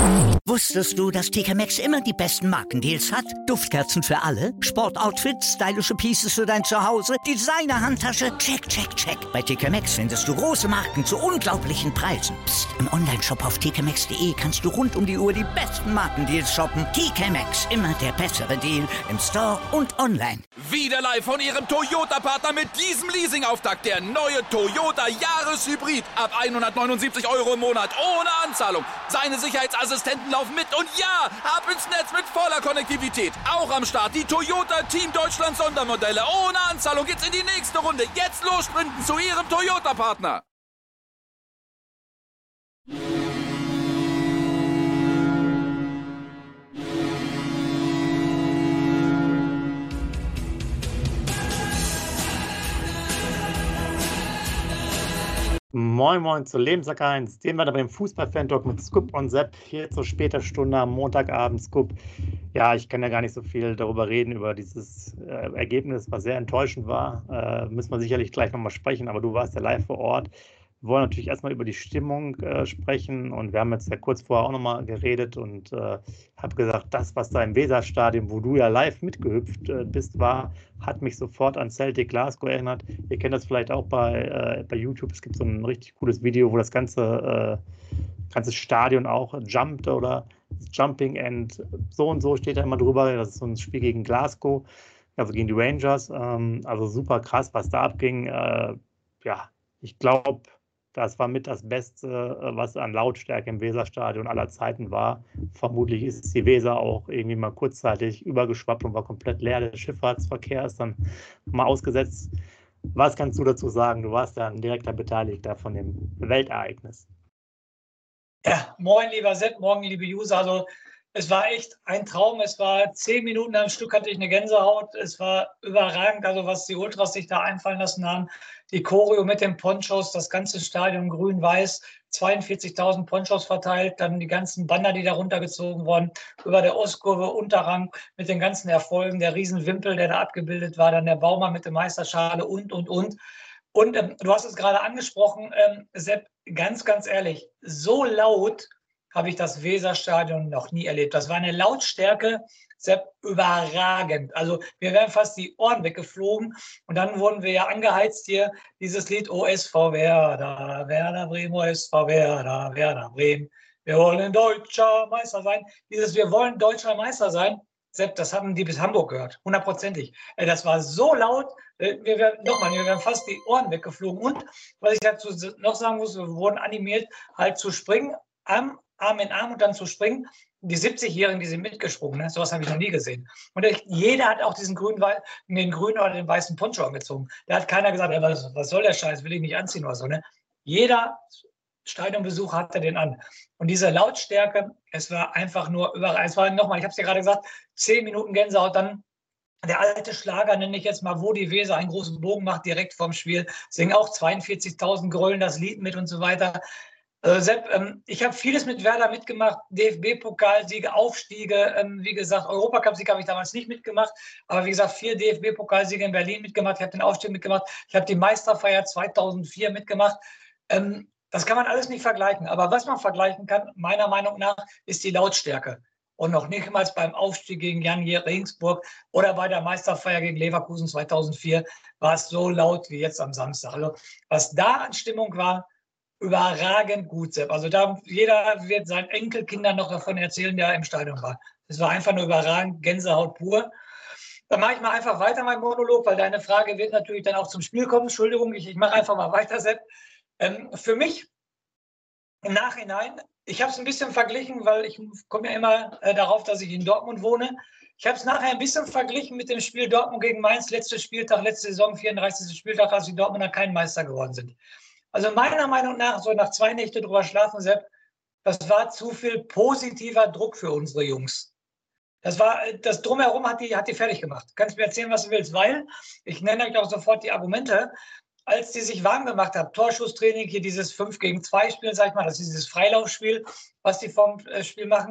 Wusstest du, dass TK Maxx immer die besten Markendeals hat? Duftkerzen für alle, Sportoutfits, stylische Pieces für dein Zuhause, Designer-Handtasche, check, check, check. Bei TK Maxx findest du große Marken zu unglaublichen Preisen. Psst. Im Onlineshop auf tkmaxx.de kannst du rund um die Uhr die besten Markendeals shoppen. TK Maxx, immer der bessere Deal im Store und online. Wieder live von Ihrem Toyota-Partner mit diesem Leasing-Auftakt. Der neue Toyota Jahreshybrid. Ab 179 € im Monat. Ohne Anzahlung. Seine Sicherheitsassistenten laufen mit. Und ja, ab ins Netz mit voller Konnektivität. Auch am Start die Toyota Team Deutschland Sondermodelle. Ohne Anzahlung geht's in die nächste Runde. Jetzt los sprinten zu Ihrem Toyota-Partner. Moin Moin zu Lebenssack 1, dem wir da beim Fußball-Fan-Talk mit Scoop und Sepp hier zu später Stunde am Montagabend. Scoop, ja, ich kann ja gar nicht so viel darüber reden, über dieses Ergebnis, was sehr enttäuschend war. Müssen wir sicherlich gleich nochmal sprechen, aber du warst ja live vor Ort. Wir wollen natürlich erstmal über die Stimmung sprechen und wir haben jetzt ja kurz vorher auch nochmal geredet und habe gesagt, das, was da im Weserstadion, wo du ja live mitgehüpft bist, hat mich sofort an Celtic Glasgow erinnert. Ihr kennt das vielleicht auch bei YouTube. Es gibt so ein richtig cooles Video, wo das ganze Stadion auch jumpt oder Jumping and so und so steht da immer drüber. Das ist so ein Spiel gegen Glasgow, also gegen die Rangers. Also super krass, was da abging. Ja, ich glaube, das war mit das Beste, was an Lautstärke im Weserstadion aller Zeiten war. Vermutlich ist die Weser auch irgendwie mal kurzzeitig übergeschwappt und war komplett leer. Der Schifffahrtsverkehr ist dann mal ausgesetzt. Was kannst du dazu sagen? Du warst ja ein direkter Beteiligter von dem Weltereignis. Ja, moin lieber Sepp, morgen liebe User. Also es war echt ein Traum. Es war 10 Minuten am Stück, hatte ich eine Gänsehaut. Es war überragend, also was die Ultras sich da einfallen lassen haben. Die Choreo mit den Ponchos, das ganze Stadion grün-weiß, 42.000 Ponchos verteilt, dann die ganzen Banner, die da runtergezogen wurden, über der Ostkurve, Unterrang mit den ganzen Erfolgen, der Riesenwimpel, der da abgebildet war, dann der Baumann mit der Meisterschale und. Und du hast es gerade angesprochen, Sepp, ganz, ganz ehrlich, so laut habe ich das Weserstadion noch nie erlebt. Das war eine Lautstärke, Sepp, überragend. Also wir wären fast die Ohren weggeflogen und dann wurden wir ja angeheizt hier, dieses Lied OSV Werder, Werder Bremen, OSV Werder, Werder Bremen. Wir wollen deutscher Meister sein. Dieses Wir wollen deutscher Meister sein, Sepp, das haben die bis Hamburg gehört, 100%. Das war so laut, wir wären fast die Ohren weggeflogen. Und was ich dazu noch sagen muss, wir wurden animiert, halt zu springen, Arm in Arm und dann zu springen. Die 70-Jährigen, die sind mitgesprungen, ne? Sowas habe ich noch nie gesehen. Und jeder hat auch den grünen oder den weißen Poncho angezogen. Da hat keiner gesagt, was soll der Scheiß, will ich nicht anziehen oder so. Ne? Jeder Stadionbesucher hatte den an. Und diese Lautstärke, es war einfach nur überall. Es war nochmal, ich habe es ja gerade gesagt, 10 Minuten Gänsehaut, dann der alte Schlager, nenne ich jetzt mal, wo die Weser einen großen Bogen macht, direkt vorm Spiel, singen auch 42.000 grölen das Lied mit und so weiter. Sepp, ich habe vieles mit Werder mitgemacht, DFB-Pokalsiege, Aufstiege, wie gesagt, Europacup-Sieg habe ich damals nicht mitgemacht, aber wie gesagt, 4 DFB-Pokalsiege in Berlin mitgemacht, ich habe den Aufstieg mitgemacht, ich habe die Meisterfeier 2004 mitgemacht. Das kann man alles nicht vergleichen, aber was man vergleichen kann, meiner Meinung nach, ist die Lautstärke. Und noch nicht mal beim Aufstieg gegen Jan Regensburg oder bei der Meisterfeier gegen Leverkusen 2004 war es so laut wie jetzt am Samstag. Also was da an Stimmung war, überragend gut, Sepp. Also jeder wird seinen Enkelkindern noch davon erzählen, der im Stadion war. Es war einfach nur überragend, Gänsehaut pur. Dann mache ich mal einfach weiter mein Monolog, weil deine Frage wird natürlich dann auch zum Spiel kommen. Entschuldigung, ich mache einfach mal weiter, Sepp. Für mich im Nachhinein, ich habe es ein bisschen verglichen, weil ich komme ja immer darauf, dass ich in Dortmund wohne. Ich habe es nachher ein bisschen verglichen mit dem Spiel Dortmund gegen Mainz, letzte Saison, 34. Spieltag, als die Dortmunder kein Meister geworden sind. Also meiner Meinung nach, so nach 2 Nächte drüber schlafen, Sepp, das war zu viel positiver Druck für unsere Jungs. Das Drumherum hat die fertig gemacht. Kannst mir erzählen, was du willst, weil, ich nenne euch auch sofort die Argumente, als die sich warm gemacht haben, Torschusstraining, hier dieses 5-gegen-2 Spiel, sag ich mal, das ist dieses Freilaufspiel, was die vom Spiel machen.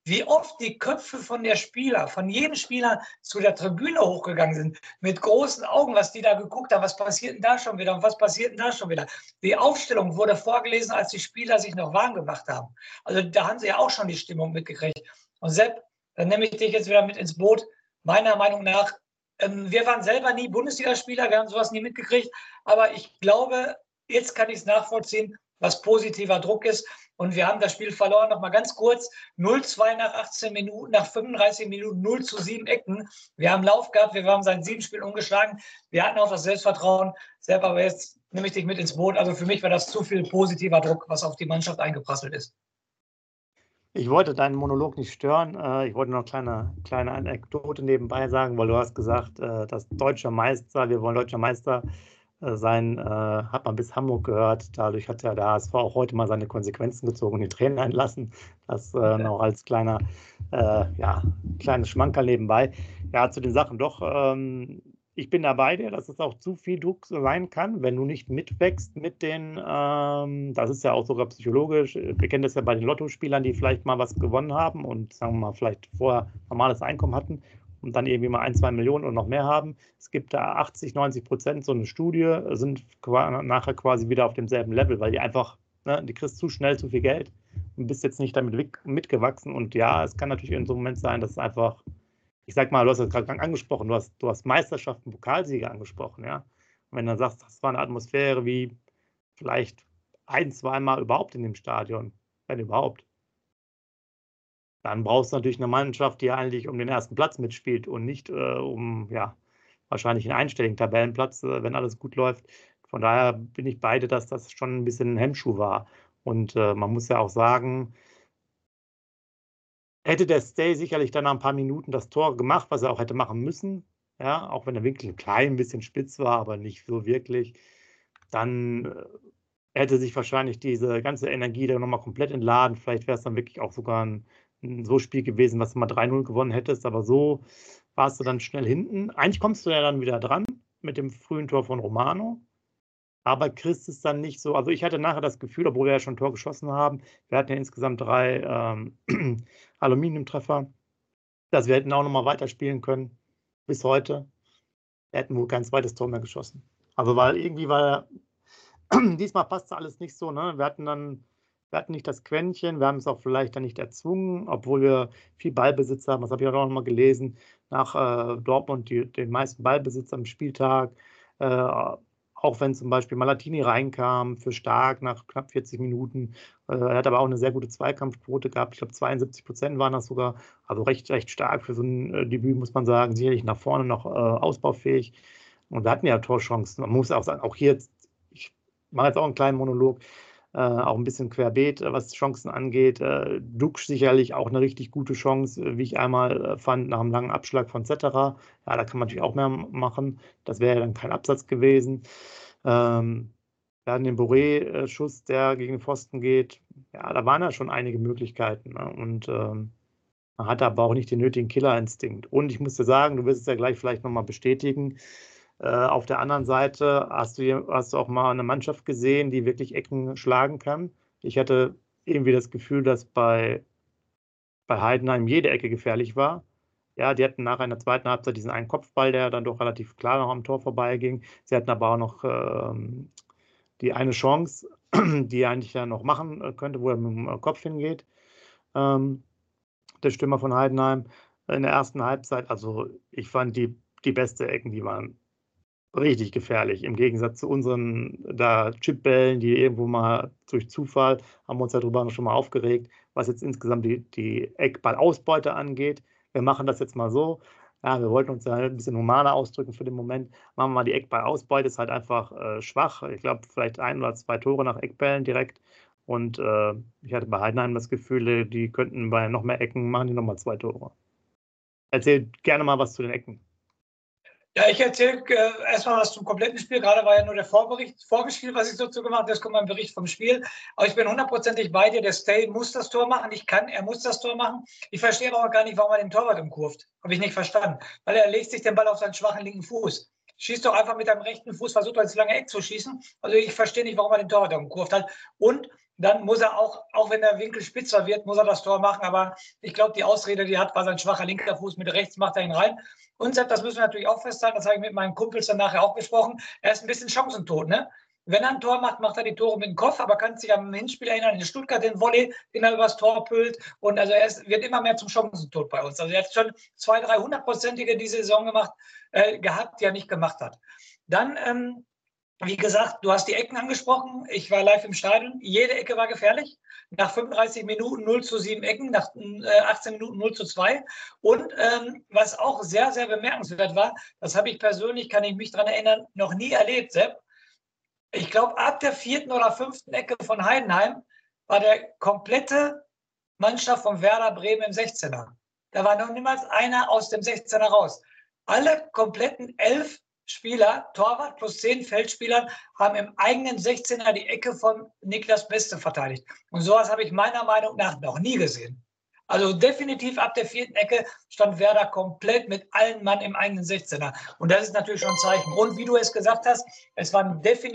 wie oft die Köpfe von jedem Spieler zu der Tribüne hochgegangen sind, mit großen Augen, was die da geguckt haben, was passiert denn da schon wieder und was passiert denn da schon wieder. Die Aufstellung wurde vorgelesen, als die Spieler sich noch warm gemacht haben. Also da haben sie ja auch schon die Stimmung mitgekriegt. Und Sepp, dann nehme ich dich jetzt wieder mit ins Boot. Meiner Meinung nach, wir waren selber nie Bundesligaspieler, wir haben sowas nie mitgekriegt, aber ich glaube, jetzt kann ich es nachvollziehen, was positiver Druck ist. Und wir haben das Spiel verloren, noch mal ganz kurz, 0-2 nach 18 Minuten, nach 35 Minuten 0-7 Ecken. Wir haben Lauf gehabt, wir haben seit 7 Spielen ungeschlagen. Wir hatten auch das Selbstvertrauen. Sepp, aber jetzt nehme ich dich mit ins Boot. Also für mich war das zu viel positiver Druck, was auf die Mannschaft eingeprasselt ist. Ich wollte deinen Monolog nicht stören. Ich wollte noch eine kleine Anekdote nebenbei sagen, weil du hast gesagt, dass deutscher Meister, wir wollen deutscher Meister sein, hat man bis Hamburg gehört. Dadurch hat ja der HSV auch heute mal seine Konsequenzen gezogen und die Tränen einlassen. Das noch als kleines Schmankerl nebenbei. Ja, zu den Sachen doch. Ich bin da bei dir, dass es auch zu viel Druck sein kann, wenn du nicht mitwächst mit den, das ist ja auch sogar psychologisch, wir kennen das ja bei den Lottospielern, die vielleicht mal was gewonnen haben und sagen wir mal vielleicht vorher normales Einkommen hatten und dann irgendwie mal 1, 2 Millionen und noch mehr haben. Es gibt da 80-90%, so eine Studie, sind nachher quasi wieder auf demselben Level, weil die einfach, ne, die kriegst zu schnell zu viel Geld und bist jetzt nicht damit mitgewachsen. Und ja, es kann natürlich in so einem Moment sein, dass es einfach, ich sag mal, du hast es gerade angesprochen, du hast Meisterschaften, Pokalsieger angesprochen, ja. Und wenn du dann sagst, das war eine Atmosphäre wie vielleicht 1, 2 Mal überhaupt in dem Stadion, wenn überhaupt, dann brauchst du natürlich eine Mannschaft, die eigentlich um den ersten Platz mitspielt und nicht wahrscheinlich einen einstelligen Tabellenplatz, wenn alles gut läuft. Von daher bin ich beide, dass das schon ein bisschen ein Hemmschuh war. Und man muss ja auch sagen, hätte der Stay sicherlich dann nach ein paar Minuten das Tor gemacht, was er auch hätte machen müssen, ja, auch wenn der Winkel ein klein bisschen spitz war, aber nicht so wirklich, dann hätte sich wahrscheinlich diese ganze Energie da nochmal komplett entladen. Vielleicht wäre es dann wirklich auch sogar ein so Spiel gewesen, was du mal 3-0 gewonnen hättest, aber so warst du dann schnell hinten. Eigentlich kommst du ja dann wieder dran mit dem frühen Tor von Romano, aber kriegst es dann nicht so. Also ich hatte nachher das Gefühl, obwohl wir ja schon ein Tor geschossen haben, wir hatten ja insgesamt 3 Aluminiumtreffer, dass wir hätten auch nochmal weiterspielen können bis heute. Wir hätten wohl kein zweites Tor mehr geschossen. Also weil irgendwie diesmal passte alles nicht so, ne? Wir hatten nicht das Quäntchen, wir haben es auch vielleicht dann nicht erzwungen, obwohl wir viel Ballbesitz haben. Das habe ich auch noch mal gelesen. Nach Dortmund den meisten Ballbesitz am Spieltag. Auch wenn zum Beispiel Malatini reinkam für Stark nach knapp 40 Minuten. Er hat aber auch eine sehr gute Zweikampfquote gehabt. Ich glaube, 72% waren das sogar. Also recht stark für so ein Debüt, muss man sagen. Sicherlich nach vorne noch ausbaufähig. Und wir hatten ja Torchancen. Man muss auch sagen, auch hier, ich mache jetzt auch einen kleinen Monolog, auch ein bisschen querbeet, was Chancen angeht. Duxch sicherlich auch eine richtig gute Chance, wie ich einmal fand, nach einem langen Abschlag von Zetterer. Ja, da kann man natürlich auch mehr machen. Das wäre ja dann kein Absatz gewesen. Wir hatten den Boré-Schuss, der gegen den Pfosten geht. Ja, da waren ja schon einige Möglichkeiten. Ne? Und man hatte aber auch nicht den nötigen Killerinstinkt. Und ich muss dir sagen, du wirst es ja gleich vielleicht nochmal bestätigen, auf der anderen Seite hast du auch mal eine Mannschaft gesehen, die wirklich Ecken schlagen kann. Ich hatte irgendwie das Gefühl, dass bei Heidenheim jede Ecke gefährlich war. Ja, die hatten nachher in der zweiten Halbzeit diesen einen Kopfball, der dann doch relativ klar noch am Tor vorbeiging. Sie hatten aber auch noch die eine Chance, die er eigentlich ja noch machen könnte, wo er mit dem Kopf hingeht. Der Stürmer von Heidenheim in der ersten Halbzeit. Also ich fand die beste Ecken, die waren richtig gefährlich. Im Gegensatz zu unseren Chipbällen, die irgendwo mal durch Zufall, haben wir uns darüber schon mal aufgeregt, was jetzt insgesamt die Eckballausbeute angeht. Wir machen das jetzt mal so. Ja, wir wollten uns da ein bisschen humaner ausdrücken für den Moment. Machen wir mal die Eckballausbeute, ist halt einfach schwach. Ich glaube, vielleicht 1 oder 2 Tore nach Eckbällen direkt. Und ich hatte bei Heidenheim das Gefühl, die könnten bei noch mehr Ecken, machen die nochmal 2 Tore. Erzähl gerne mal was zu den Ecken. Ja, ich erzähle erstmal was zum kompletten Spiel. Gerade war ja nur der Vorgespiel, was ich dazu gemacht habe. Jetzt kommt mein Bericht vom Spiel. Aber ich bin 100%ig bei dir. Der Stay muss das Tor machen. Er muss das Tor machen. Ich verstehe aber auch gar nicht, warum er den Torwart umkurvt. Habe ich nicht verstanden. Weil er legt sich den Ball auf seinen schwachen linken Fuß. Schießt doch einfach mit deinem rechten Fuß, versucht ins lange Eck zu schießen. Also ich verstehe nicht, warum er den Torwart umkurvt hat. Und dann muss er auch wenn der Winkel spitzer wird, muss er das Tor machen. Aber ich glaube, die Ausrede, die er hat, war sein schwacher linker Fuß, mit rechts macht er ihn rein. Und das müssen wir natürlich auch festhalten, das habe ich mit meinen Kumpels dann nachher auch besprochen, er ist ein bisschen chancentot, ne? Wenn er ein Tor macht, macht er die Tore mit dem Kopf, aber kann sich am Hinspiel erinnern, in Stuttgart den Volley, den er übers Tor pült. Und also wird immer mehr zum Chancentod bei uns. Also er hat schon 200, 300-prozentige diese Saison gehabt, die er nicht gemacht hat. Dann, wie gesagt, du hast die Ecken angesprochen. Ich war live im Stadion. Jede Ecke war gefährlich. Nach 35 Minuten 0:7 Ecken, nach 18 Minuten 0:2. Und was auch sehr, sehr bemerkenswert war, das habe ich persönlich, kann ich mich daran erinnern, noch nie erlebt, Sepp. Ich glaube, ab der 4. oder 5. Ecke von Heidenheim war der komplette Mannschaft von Werder Bremen im 16er. Da war noch niemals einer aus dem 16er raus. Alle kompletten 11 Spieler, Torwart plus 10 Feldspieler, haben im eigenen 16er die Ecke von Niklas Beste verteidigt. Und sowas habe ich meiner Meinung nach noch nie gesehen. Also definitiv ab der 4. Ecke stand Werder komplett mit allen Mann im eigenen 16er. Und das ist natürlich schon ein Zeichen. Und wie du es gesagt hast, es war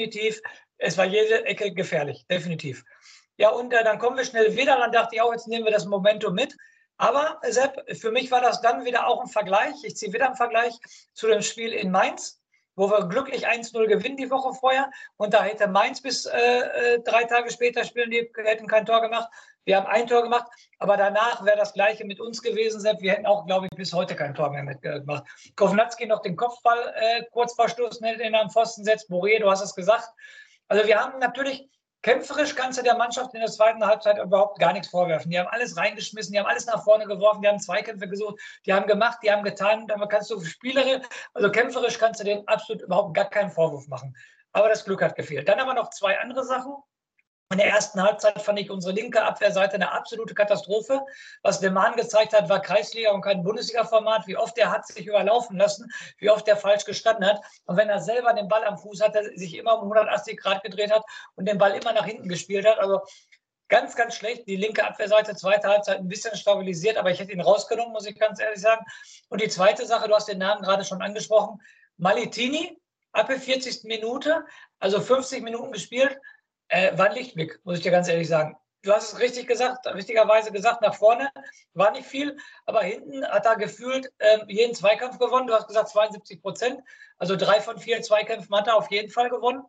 jede Ecke gefährlich, definitiv. Ja, und dann kommen wir schnell wieder. Dann dachte ich auch, jetzt nehmen wir das Momentum mit. Aber Sepp, für mich war das dann wieder auch ein Vergleich. Ich ziehe wieder einen Vergleich zu dem Spiel in Mainz, wo wir glücklich 1:0 gewinnen die Woche vorher. Und da hätte Mainz bis 3 Tage später spielen, die hätten kein Tor gemacht. Wir haben ein Tor gemacht, aber danach wäre das Gleiche mit uns gewesen, Sepp. Wir hätten auch, glaube ich, bis heute kein Tor mehr mitgemacht. Kovnatski noch den Kopfball kurz vor Schluss, den er am Pfosten setzt. Boré, du hast es gesagt. Also wir haben natürlich, kämpferisch kannst du der Mannschaft in der zweiten Halbzeit überhaupt gar nichts vorwerfen. Die haben alles reingeschmissen, die haben alles nach vorne geworfen, die haben Zweikämpfe gesucht, die haben gemacht, die haben getan. Dann kannst du kämpferisch kannst du denen absolut überhaupt gar keinen Vorwurf machen. Aber das Glück hat gefehlt. Dann aber noch 2 andere Sachen. In der ersten Halbzeit fand ich unsere linke Abwehrseite eine absolute Katastrophe. Was Deman gezeigt hat, war Kreisliga und kein Bundesliga-Format. Wie oft er hat sich überlaufen lassen, wie oft er falsch gestanden hat. Und wenn er selber den Ball am Fuß hatte, sich immer um 180 Grad gedreht hat und den Ball immer nach hinten gespielt hat. Also ganz, ganz schlecht. Die linke Abwehrseite, zweite Halbzeit ein bisschen stabilisiert, aber ich hätte ihn rausgenommen, muss ich ganz ehrlich sagen. Und die zweite Sache, du hast den Namen gerade schon angesprochen, Malitini, ab der 40. Minute, also 50 Minuten gespielt, war ein Lichtblick, muss ich dir ganz ehrlich sagen. Du hast es richtigerweise gesagt, nach vorne war nicht viel, aber hinten hat er gefühlt jeden Zweikampf gewonnen. Du hast gesagt 72%, also 3 von 4 Zweikämpfen hat er auf jeden Fall gewonnen.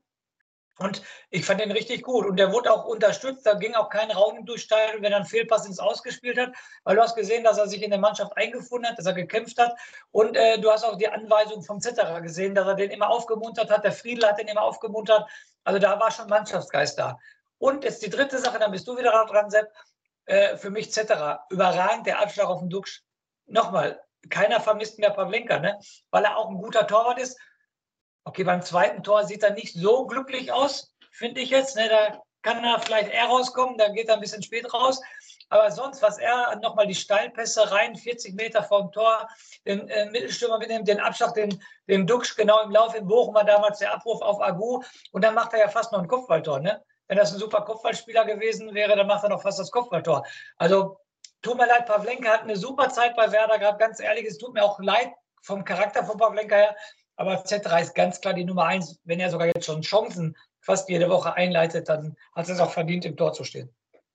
Und ich fand ihn richtig gut. Und der wurde auch unterstützt. Da ging auch kein Raum durchsteigen, wenn er einen Fehlpass ins Ausgespielt hat. Weil du hast gesehen, dass er sich in der Mannschaft eingefunden hat, dass er gekämpft hat. Und du hast auch die Anweisung vom Zetterer gesehen, dass er den immer aufgemuntert hat. Der Friedl hat den immer aufgemuntert. Also da war schon Mannschaftsgeist da. Und jetzt die dritte Sache, dann bist du wieder dran, Sepp. Für mich Zetterer. Überragend, der Abschlag auf den Duxch. Nochmal, keiner vermisst mehr Pawlenka, ne? Weil er auch ein guter Torwart ist. Okay, beim zweiten Tor sieht er nicht so glücklich aus, finde ich jetzt. Ne? Da kann er vielleicht eher rauskommen, da geht er ein bisschen spät raus. Aber sonst, was er nochmal die Steilpässe rein, 40 Meter vom Tor, den Mittelstürmer mitnimmt, den Abschlag, den Duxch genau im Lauf in Bochum war damals der Abruf auf Agu. Und dann macht er ja fast noch ein Kopfballtor. Ne? Wenn das ein super Kopfballspieler gewesen wäre, dann macht er noch fast das Kopfballtor. Also tut mir leid, Pawlenka hat eine super Zeit bei Werder gehabt. Ganz ehrlich, es tut mir auch leid vom Charakter von Pawlenka her. Aber Zetterer ist ganz klar die Nummer 1. Wenn er sogar jetzt schon Chancen fast jede Woche einleitet, dann hat er es auch verdient, im Tor zu stehen.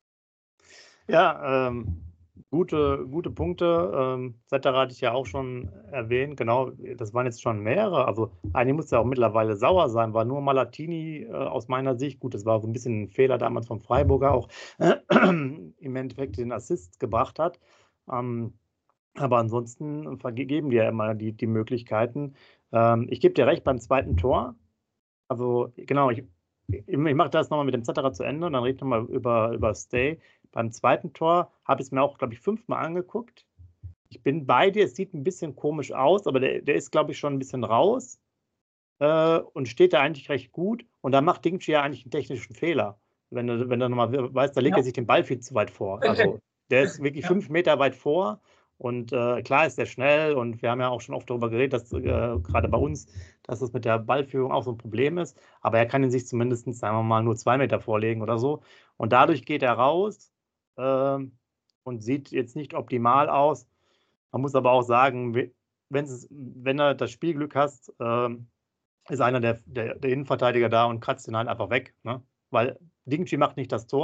Ja, gute Punkte. Zetterer hatte ich ja auch schon erwähnt. Genau, das waren jetzt schon mehrere. Also eigentlich muss ja auch mittlerweile sauer sein, war nur Malatini aus meiner Sicht. Gut, das war so ein bisschen ein Fehler damals vom Freiburger auch im Endeffekt den Assist gebracht hat. Aber ansonsten vergeben die ja immer die Möglichkeiten. Ich gebe dir recht beim zweiten Tor. Also genau, ich mache das nochmal mit dem Zetterer zu Ende und dann rede ich nochmal über Stay. Beim zweiten Tor habe ich es mir auch, glaube ich, 5-mal angeguckt. Ich bin bei dir, es sieht ein bisschen komisch aus, aber der ist, glaube ich, schon ein bisschen raus und steht da eigentlich recht gut. Und da macht Dingchi ja eigentlich einen technischen Fehler. Wenn du nochmal weißt, da legt er sich den Ball viel zu weit vor. Also der ist wirklich 5 Meter weit vor. Und klar ist der schnell und wir haben ja auch schon oft darüber geredet, dass gerade bei uns, dass das mit der Ballführung auch so ein Problem ist. Aber er kann ihn sich zumindest, sagen wir mal, nur 2 Meter vorlegen oder so. Und dadurch geht er raus und sieht jetzt nicht optimal aus. Man muss aber auch sagen, wenn er das Spielglück hast, ist einer der Innenverteidiger da und kratzt ihn halt einfach weg. Ne? Weil Dingchi macht nicht das Tor,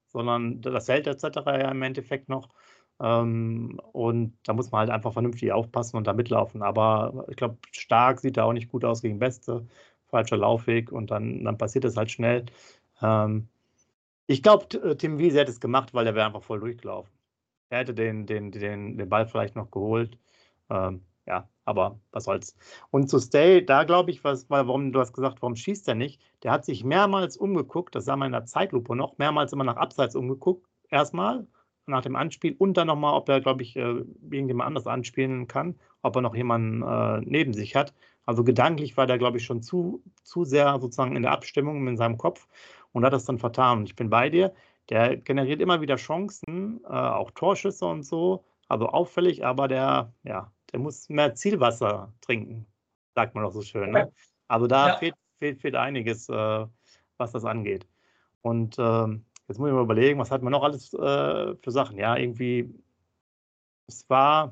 sondern das hält etc. ja im Endeffekt noch. Und da muss man halt einfach vernünftig aufpassen und da mitlaufen. Aber ich glaube, Stark sieht da auch nicht gut aus gegen Beste. Falscher Laufweg und dann passiert es halt schnell. Ich glaube, Tim Wiese hätte es gemacht, weil er wäre einfach voll durchgelaufen. Er hätte den Ball vielleicht noch geholt. Ja, aber was soll's. Und zu Stay, da glaube ich, warum du hast gesagt, warum schießt er nicht? Der hat sich mehrmals umgeguckt, das sah man in der Zeitlupe noch, mehrmals immer nach Abseits umgeguckt, erstmal nach dem Anspiel und dann nochmal, ob er, glaube ich, irgendjemand anders anspielen kann, ob er noch jemanden neben sich hat. Also gedanklich war der, glaube ich, schon zu sehr sozusagen in der Abstimmung in seinem Kopf und hat das dann vertan. Und ich bin bei dir, der generiert immer wieder Chancen, auch Torschüsse und so, also auffällig, aber der muss mehr Zielwasser trinken, sagt man doch so schön. Ne? Also da fehlt einiges, was das angeht. Und jetzt muss ich mal überlegen, was hat man noch alles für Sachen? Ja, irgendwie, es war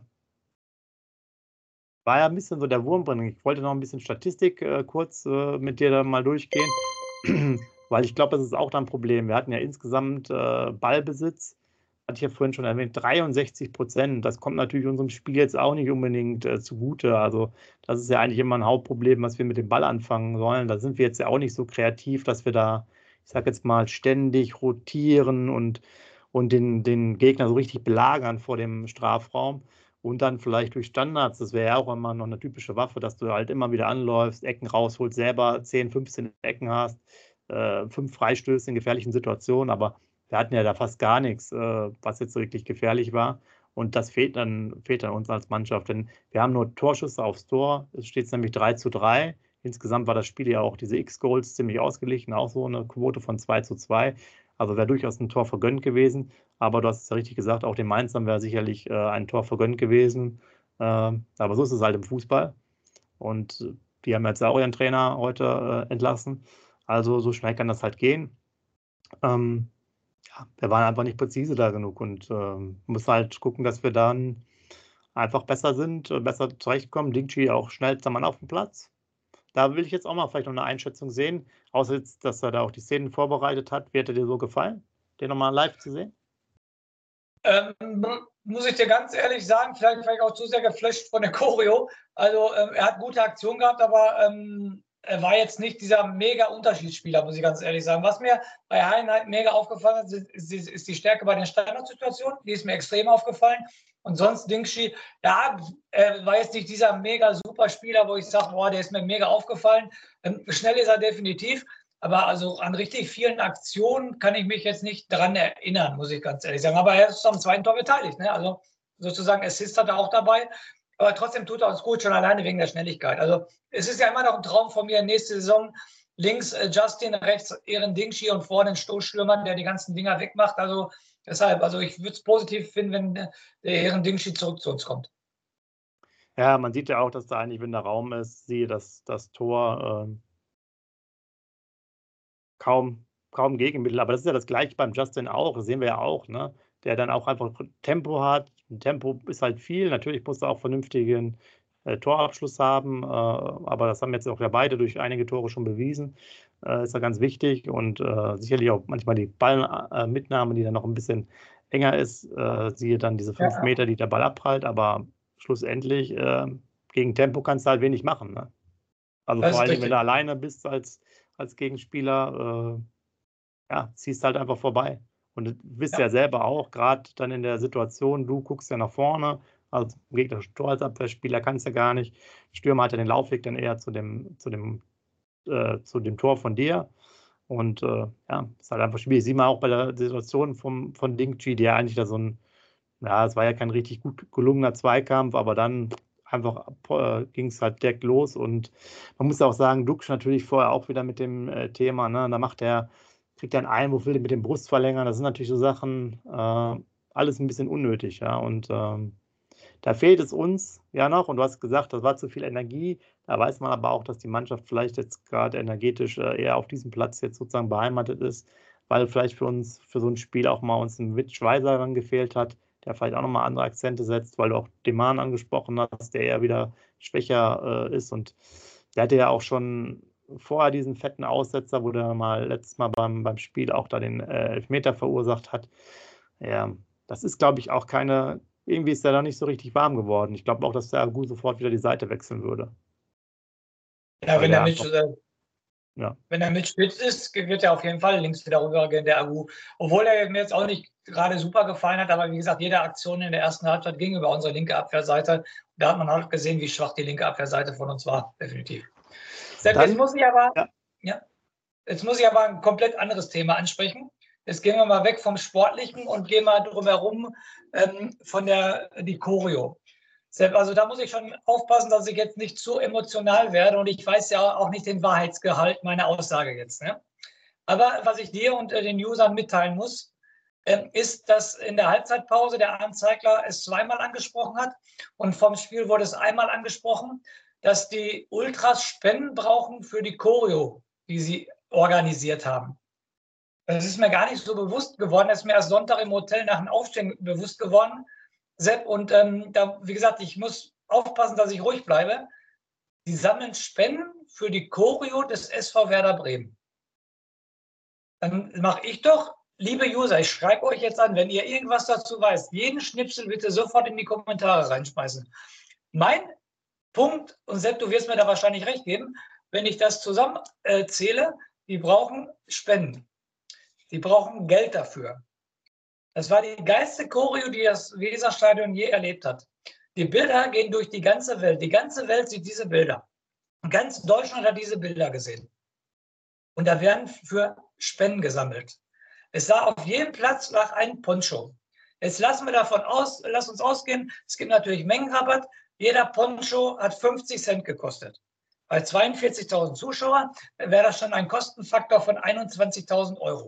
ja ein bisschen so der Wurm drin. Ich wollte noch ein bisschen Statistik kurz mit dir da mal durchgehen, weil ich glaube, das ist auch dann ein Problem. Wir hatten ja insgesamt Ballbesitz, hatte ich ja vorhin schon erwähnt, 63%. Das kommt natürlich unserem Spiel jetzt auch nicht unbedingt zugute. Also das ist ja eigentlich immer ein Hauptproblem, was wir mit dem Ball anfangen sollen. Da sind wir jetzt ja auch nicht so kreativ, dass wir da, ich sage jetzt mal, ständig rotieren und den Gegner so richtig belagern vor dem Strafraum. Und dann vielleicht durch Standards, das wäre ja auch immer noch eine typische Waffe, dass du halt immer wieder anläufst, Ecken rausholst, selber 10, 15 Ecken hast, 5 Freistöße in gefährlichen Situationen, aber wir hatten ja da fast gar nichts, was jetzt so wirklich gefährlich war. Und das fehlt dann uns als Mannschaft, denn wir haben nur Torschüsse aufs Tor, es steht nämlich 3:3. Insgesamt war das Spiel ja auch diese X-Goals ziemlich ausgeglichen, auch so eine Quote von 2:2. Also wäre durchaus ein Tor vergönnt gewesen. Aber du hast es ja richtig gesagt, auch den Mainzern wäre sicherlich ein Tor vergönnt gewesen. Aber so ist es halt im Fußball. Und die haben jetzt auch ihren Trainer heute entlassen. Also so schnell kann das halt gehen. Wir waren einfach nicht präzise da genug und müssen halt gucken, dass wir dann einfach besser sind, besser zurechtkommen. Dingchi auch schnellster Mann auf dem Platz. Da will ich jetzt auch mal vielleicht noch eine Einschätzung sehen, außer jetzt, dass er da auch die Szenen vorbereitet hat. Wie hat er dir so gefallen, den nochmal live zu sehen? Muss ich dir ganz ehrlich sagen, vielleicht war ich auch zu sehr geflasht von der Choreo. Also er hat gute Aktionen gehabt, aber er war jetzt nicht dieser mega Unterschiedsspieler, muss ich ganz ehrlich sagen. Was mir bei Heidenheim mega aufgefallen ist die Stärke bei den Standardsituationen. Die ist mir extrem aufgefallen. Und sonst Dingshi, ja, war jetzt nicht dieser mega super Spieler, wo ich sage, boah, der ist mir mega aufgefallen. Schnell ist er definitiv. Aber also an richtig vielen Aktionen kann ich mich jetzt nicht dran erinnern, muss ich ganz ehrlich sagen. Aber er ist am zweiten Tor beteiligt. Ne? Also sozusagen Assist hat er auch dabei. Aber trotzdem tut er uns gut, schon alleine wegen der Schnelligkeit. Also es ist ja immer noch ein Traum von mir, nächste Saison links Justin, rechts Ehren Dingshi und vorne ein Stoßstürmer, der die ganzen Dinger wegmacht. Also deshalb, also ich würde es positiv finden, wenn der Ehren Dingshi zurück zu uns kommt. Ja, man sieht ja auch, dass da eigentlich, wenn der Raum ist, siehe das Tor kaum Gegenmittel. Aber das ist ja das Gleiche beim Justin auch. Das sehen wir ja auch, ne? Der dann auch einfach Tempo hat. Tempo ist halt viel. Natürlich muss er auch vernünftigen Torabschluss haben. Aber das haben jetzt auch ja beide durch einige Tore schon bewiesen. Ist ja ganz wichtig. Und sicherlich auch manchmal die Ballmitnahme, die dann noch ein bisschen enger ist. Siehe dann diese 5 Meter, die der Ball abprallt. Aber schlussendlich gegen Tempo kannst du halt wenig machen. Ne? Also vor allem, wenn du alleine bist als Gegenspieler, ziehst halt einfach vorbei. Und du wisst ja selber auch, gerade dann in der Situation, du guckst ja nach vorne, also gegnerischer Tor als Abwehrspieler kannst ja gar nicht. Stürmer hat ja den Laufweg dann eher zu dem Tor von dir. Und ist halt einfach schwierig. Sieht man auch bei der Situation von Dingchi, der eigentlich da es war ja kein richtig gut gelungener Zweikampf, aber dann einfach ging es halt direkt los und man muss auch sagen, Duksch natürlich vorher auch wieder mit dem Thema, ne? Da kriegt er einen Einwurf, will den mit dem Brust verlängern, das sind natürlich so Sachen, alles ein bisschen unnötig, ja, und da fehlt es uns ja noch und du hast gesagt, das war zu viel Energie, da weiß man aber auch, dass die Mannschaft vielleicht jetzt gerade energetisch eher auf diesem Platz jetzt sozusagen beheimatet ist, weil vielleicht für uns, für so ein Spiel auch mal uns ein Witsch Weiser dann gefehlt hat, der vielleicht auch nochmal andere Akzente setzt, weil du auch Deman angesprochen hast, der eher wieder schwächer ist und der hatte ja auch schon vorher diesen fetten Aussetzer, wo der mal letztes Mal beim Spiel auch da den Elfmeter verursacht hat. Ja, das ist, glaube ich, auch irgendwie ist er da nicht so richtig warm geworden. Ich glaube auch, dass der Agu sofort wieder die Seite wechseln würde. Ja, Weil wenn er mit Spitz ist, wird er auf jeden Fall links wieder rübergehen, der Agu. Obwohl er mir jetzt auch nicht gerade super gefallen hat, aber wie gesagt, jede Aktion in der ersten Halbzeit ging über unsere linke Abwehrseite. Da hat man halt gesehen, wie schwach die linke Abwehrseite von uns war, definitiv. Jetzt muss ich aber ein komplett anderes Thema ansprechen. Jetzt gehen wir mal weg vom Sportlichen und gehen mal drumherum von die Choreo. Also da muss ich schon aufpassen, dass ich jetzt nicht zu emotional werde und ich weiß ja auch nicht den Wahrheitsgehalt meiner Aussage jetzt. Ne? Aber was ich dir und den Usern mitteilen muss, ist, dass in der Halbzeitpause der Arndt Zeigler es zweimal angesprochen hat und vom Spiel wurde es einmal angesprochen, dass die Ultras Spenden brauchen für die Choreo, die sie organisiert haben. Das ist mir gar nicht so bewusst geworden. Das ist mir erst Sonntag im Hotel nach dem Aufstehen bewusst geworden, Sepp. Und wie gesagt, ich muss aufpassen, dass ich ruhig bleibe. Die sammeln Spenden für die Choreo des SV Werder Bremen. Dann mache ich doch, liebe User, ich schreibe euch jetzt an, wenn ihr irgendwas dazu weißt, jeden Schnipsel bitte sofort in die Kommentare reinschmeißen. Mein Punkt, und Sepp, du wirst mir da wahrscheinlich recht geben, wenn ich das zusammenzähle, die brauchen Spenden. Die brauchen Geld dafür. Das war die geilste Choreo, die das Weserstadion je erlebt hat. Die Bilder gehen durch die ganze Welt. Die ganze Welt sieht diese Bilder. Und ganz Deutschland hat diese Bilder gesehen. Und da werden für Spenden gesammelt. Es sah auf jedem Platz nach einem Poncho. Jetzt lass uns ausgehen, es gibt natürlich Mengenrabatt. Jeder Poncho hat 50 Cent gekostet. Bei 42.000 Zuschauern wäre das schon ein Kostenfaktor von 21.000 Euro.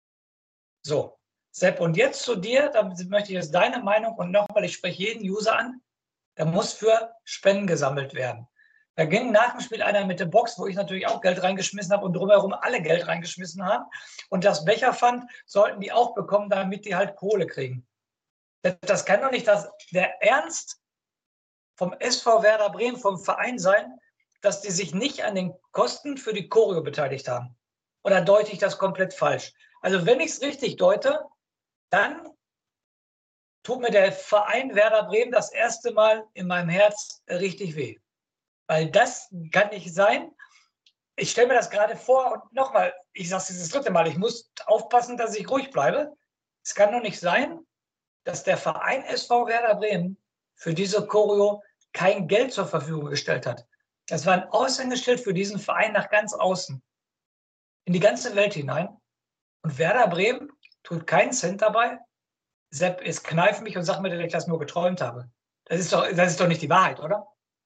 So, Sepp, und jetzt zu dir, da möchte ich jetzt deine Meinung und nochmal, ich spreche jeden User an, da muss für Spenden gesammelt werden. Da ging nach dem Spiel einer mit der Box, wo ich natürlich auch Geld reingeschmissen habe und drumherum alle Geld reingeschmissen haben. Und das Becherpfand sollten die auch bekommen, damit die halt Kohle kriegen. Das kann doch nicht der Ernst vom SV Werder Bremen, vom Verein sein, dass die sich nicht an den Kosten für die Choreo beteiligt haben. Oder deute ich das komplett falsch? Also wenn ich es richtig deute, dann tut mir der Verein Werder Bremen das erste Mal in meinem Herz richtig weh. Weil das kann nicht sein. Ich stelle mir das gerade vor und nochmal, ich sage es das dritte Mal, ich muss aufpassen, dass ich ruhig bleibe. Es kann doch nicht sein, dass der Verein SV Werder Bremen für diese Choreo kein Geld zur Verfügung gestellt hat. Das war ein Aushängeschild für diesen Verein nach ganz außen, in die ganze Welt hinein. Und Werder Bremen tut keinen Cent dabei. Sepp, es kneift mich und sagt mir, dass ich das nur geträumt habe. Das ist doch nicht die Wahrheit, oder?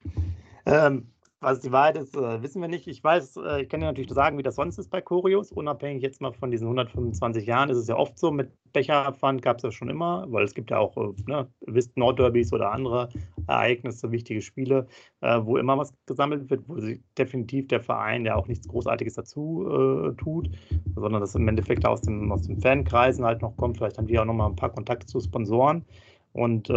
Was die Wahrheit ist, wissen wir nicht. Ich kann dir natürlich sagen, wie das sonst ist bei Choreos. Unabhängig jetzt mal von diesen 125 Jahren ist es ja oft so, mit Becherpfand gab es ja schon immer, weil es gibt ja auch Nordderbys oder andere Ereignisse, wichtige Spiele, wo immer was gesammelt wird, wo sich definitiv der Verein ja auch nichts Großartiges dazu tut, sondern das im Endeffekt aus den Fankreisen halt noch kommt. Vielleicht haben die auch noch mal ein paar Kontakte zu Sponsoren. Und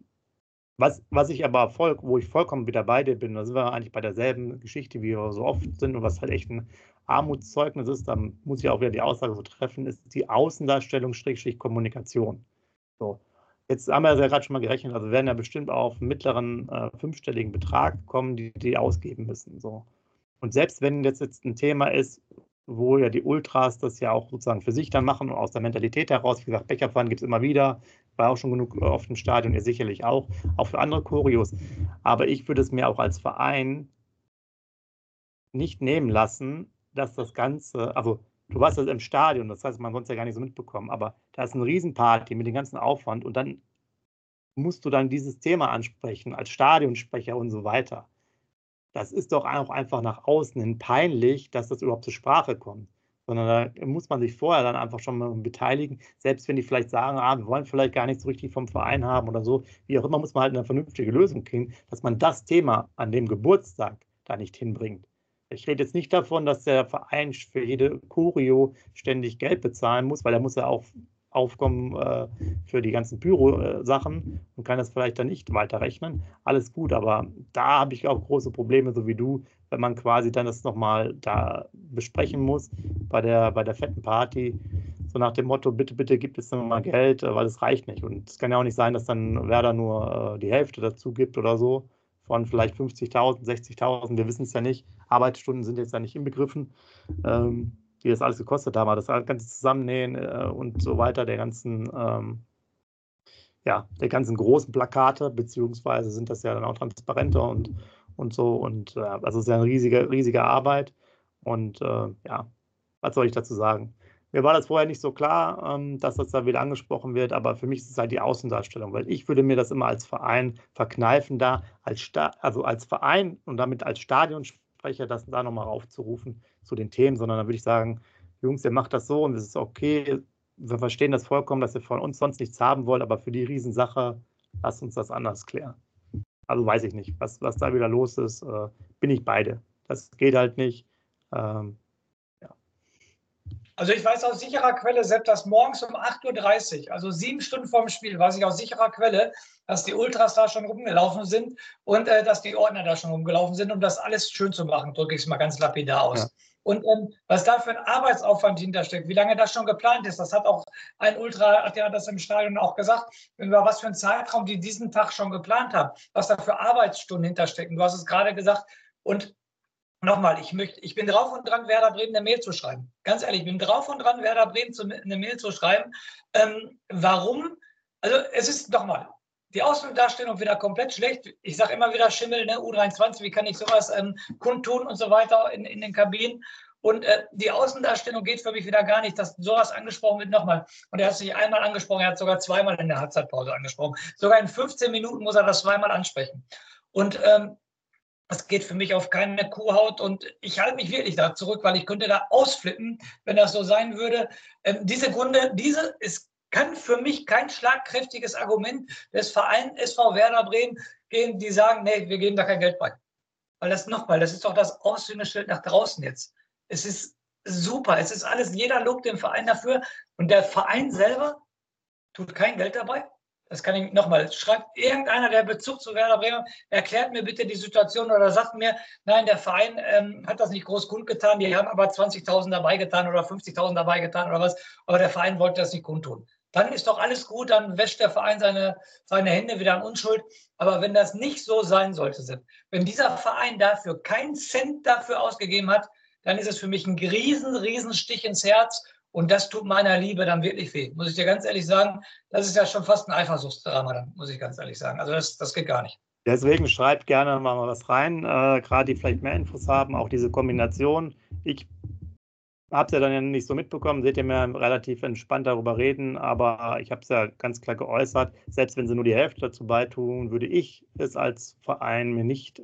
was ich aber wo ich vollkommen wieder bei dir bin, da sind wir eigentlich bei derselben Geschichte, wie wir so oft sind und was halt echt ein Armutszeugnis ist, da muss ich auch wieder die Aussage so treffen, ist die Außendarstellung / Kommunikation. So. Jetzt haben wir ja gerade schon mal gerechnet, also werden ja bestimmt auf einen mittleren fünfstelligen Betrag kommen, die ausgeben müssen. So. Und selbst wenn jetzt ein Thema ist, wo ja die Ultras das ja auch sozusagen für sich dann machen und aus der Mentalität heraus, wie gesagt, Becherpfannen gibt es immer wieder, war auch schon genug auf dem Stadion, ihr sicherlich auch für andere Choreos. Aber ich würde es mir auch als Verein nicht nehmen lassen, dass das Ganze, also du warst ja im Stadion, das heißt, man konnte es ja gar nicht so mitbekommen, aber da ist eine Riesenparty mit dem ganzen Aufwand und dann musst du dann dieses Thema ansprechen als Stadionsprecher und so weiter. Das ist doch auch einfach nach außen hin peinlich, dass das überhaupt zur Sprache kommt. Sondern da muss man sich vorher dann einfach schon mal beteiligen. Selbst wenn die vielleicht sagen, wir wollen vielleicht gar nicht so richtig vom Verein haben oder so, wie auch immer, muss man halt eine vernünftige Lösung kriegen, dass man das Thema an dem Geburtstag da nicht hinbringt. Ich rede jetzt nicht davon, dass der Verein für jede Choreo ständig Geld bezahlen muss, weil er muss ja auch Aufkommen für die ganzen Pyro-Sachen und kann das vielleicht dann nicht weiterrechnen. Alles gut, aber da habe ich auch große Probleme, so wie du, wenn man quasi dann das nochmal da besprechen muss bei der fetten Party. So nach dem Motto, bitte, bitte gibt es nochmal Geld, weil es reicht nicht. Und es kann ja auch nicht sein, dass dann Werder nur die Hälfte dazu gibt oder so, von vielleicht 50.000, 60.000, wir wissen es ja nicht. Arbeitsstunden sind jetzt ja nicht inbegriffen, die das alles gekostet haben. Aber das ganze Zusammennähen und so weiter, der ganzen großen Plakate, beziehungsweise sind das ja dann auch transparenter und so. Und also es ist ja eine riesige Arbeit. Und was soll ich dazu sagen? Mir war das vorher nicht so klar, dass das da wieder angesprochen wird, aber für mich ist es halt die Außendarstellung, weil ich würde mir das immer als Verein verkneifen, da als Verein und damit als Stadionsprecher das da nochmal aufzurufen zu den Themen, sondern dann würde ich sagen, Jungs, ihr macht das so und es ist okay, wir verstehen das vollkommen, dass ihr von uns sonst nichts haben wollt, aber für die Riesensache, lasst uns das anders klären. Also weiß ich nicht, was da wieder los ist, bin ich beide. Das geht halt nicht. Also ich weiß aus sicherer Quelle, selbst dass morgens um 8:30 Uhr, also 7 Stunden vorm Spiel, weiß ich aus sicherer Quelle, dass die Ultras da schon rumgelaufen sind und dass die Ordner da schon rumgelaufen sind, um das alles schön zu machen, drücke ich es mal ganz lapidar aus. Ja. Und was da für ein Arbeitsaufwand hintersteckt, wie lange das schon geplant ist, das hat auch ein Ultra, hat ja das im Stadion auch gesagt, über was für einen Zeitraum die diesen Tag schon geplant haben, was da für Arbeitsstunden hinterstecken. Du hast es gerade gesagt. Und nochmal, ich bin drauf und dran, Werder Bremen eine Mail zu schreiben. Ganz ehrlich, ich bin drauf und dran, Werder Bremen eine Mail zu schreiben. Warum? Also es ist nochmal, die Außendarstellung wieder komplett schlecht. Ich sage immer wieder Schimmel, ne, U23, wie kann ich sowas kundtun und so weiter in den Kabinen. Und die Außendarstellung geht für mich wieder gar nicht, dass sowas angesprochen wird nochmal. Und er hat sich einmal angesprochen, er hat sogar zweimal in der Halbzeitpause angesprochen. Sogar in 15 Minuten muss er das zweimal ansprechen. Und das geht für mich auf keine Kuhhaut und ich halte mich wirklich da zurück, weil ich könnte da ausflippen, wenn das so sein würde. Diese Gründe, kann für mich kein schlagkräftiges Argument des Vereins SV Werder Bremen geben, die sagen, nee, wir geben da kein Geld bei. Weil das ist doch das Aushängeschild nach draußen jetzt. Es ist super, es ist alles, jeder lobt den Verein dafür und der Verein selber tut kein Geld dabei. Das kann ich nochmal, schreibt irgendeiner, der Bezug zu Werder Bremen, erklärt mir bitte die Situation oder sagt mir, nein, der Verein hat das nicht groß kundgetan, die haben aber 20.000 dabei getan oder 50.000 dabei getan oder was, aber der Verein wollte das nicht kundtun. Dann ist doch alles gut, dann wäscht der Verein seine Hände wieder an Unschuld. Aber wenn das nicht so sein sollte, wenn dieser Verein dafür keinen Cent dafür ausgegeben hat, dann ist es für mich ein riesen Stich ins Herz. Und das tut meiner Liebe dann wirklich weh, muss ich dir ganz ehrlich sagen. Das ist ja schon fast ein Eifersuchtsdrama dann, muss ich ganz ehrlich sagen. Also das geht gar nicht. Deswegen schreibt gerne mal was rein, gerade die vielleicht mehr Infos haben, auch diese Kombination. Ich habe es ja dann nicht so mitbekommen, seht ihr mir relativ entspannt darüber reden, aber ich habe es ja ganz klar geäußert, selbst wenn sie nur die Hälfte dazu beitun, würde ich es als Verein mir nicht